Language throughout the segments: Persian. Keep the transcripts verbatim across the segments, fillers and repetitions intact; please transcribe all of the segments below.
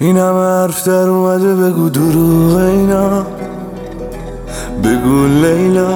این همه حرف در اومده بگو دروغ اینا، بگو لیلا.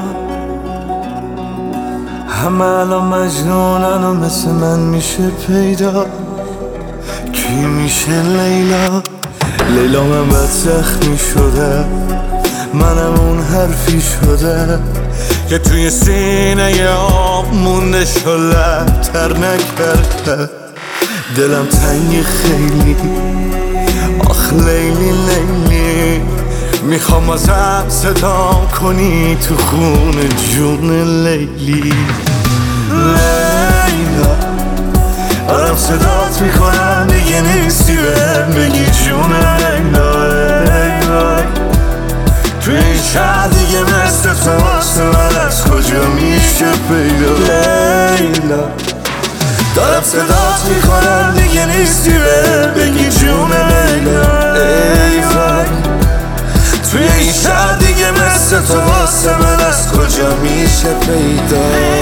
همه الان مجنونن و مثل من میشه پیدا، کی میشه لیلا؟ لیلا من بد زخمی شده، منم اون حرفی شده که توی سینه آب مونده شلتر نکرده. دلم تنگی خیلی، آخ لیلی لیلی، میخوام ازم صدام کنی تو خون جون لیلی. لیلا دارم صدات میکنم دیگه نیستی بهم بگی جون لیلا. لیلا تو این شهر دیگه مثل تو واسه من از کجا میشه پیدا؟ لیلا دارم صدات میکنم دیگه نیستی بهم بگی جون لیلا. ای وای توی این شهر دیگه مثل تو واسه من از کجا میشه پیدا؟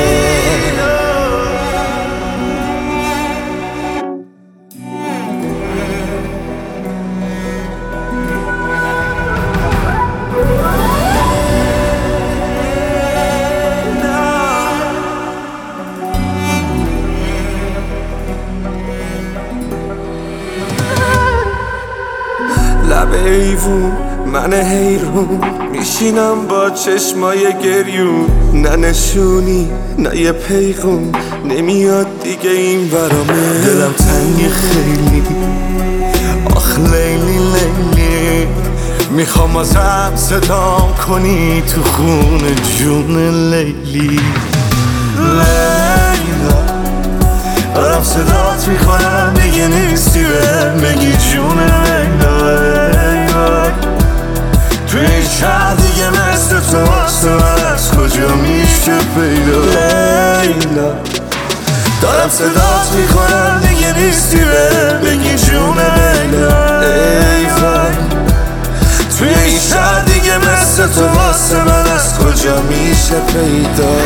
لب ایوون من حیرون میشینم با چشمای گریون، نه نشونی نه یه پیغون نمیاد دیگه این برامه. دلم تنگی خیلی، آخ لیلی لیلی، میخوام ازم صدام کنی تو خون جون لیلی. لیلا دارم صدات میکنم دیگه نیستی بهم بگی جون لیلا. تو این شهر دیگه مثل تو واسه من از کجا میشه پیدا؟ لیلا دارم صدات میکنم دیگه نیستی بهم بگی جون لیلا. ای وای تو این شهر دیگه مثل تو واسه من از کجا میشه پیدا؟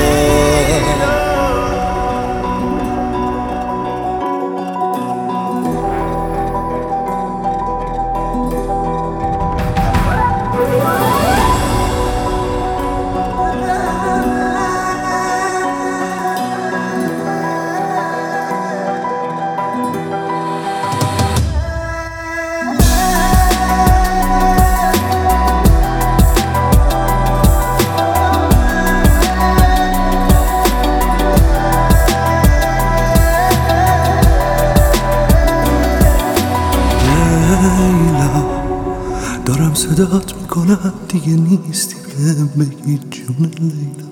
دارم صدات میکنم دیگه نیستی بهم بگی جون لیلا.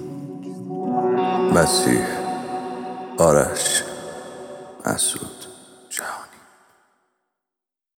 مسیح، آرش، مسعود، جهانی.